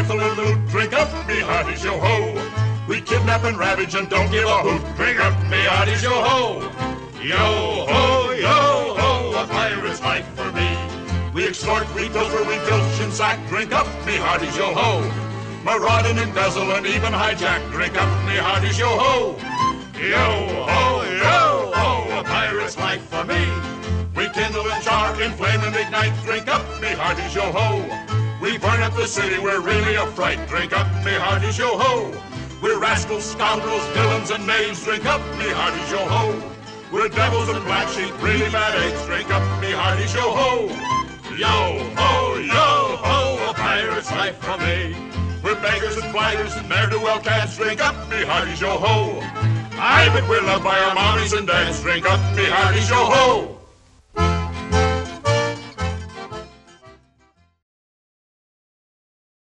rifle and loot. Drink up, me hearties, yo-ho. We kidnap and ravage and don't give a hoot. Drink up, me hearties, yo-ho. Yo-ho, yo-ho, a pirate's life for me. We extort, we pilfer, we filch and sack. Drink up, me hearties, yo-ho. Maraud and embezzle and even hijack. Drink up, me hearties, yo-ho. Yo-ho, yo-ho, a pirate's life for me. We kindle and char, inflame and ignite. Drink up, me hearties, yo-ho. We burn up the city, we're really a fright. Drink up, me hearties, yo-ho. We're rascals, scoundrels, villains and knaves. Drink up, me hearties, yo-ho. We're devils and black sheep, really bad eggs. Drink up, me hearties, yo-ho. Yo-ho, yo-ho, a pirate's life for me. We're beggars and flaggers and ne'er-do-well cats. Drink up, me hearties, yo-ho. Aye, but we're loved by our mommies and dads. Drink up, me hearties, yo-ho.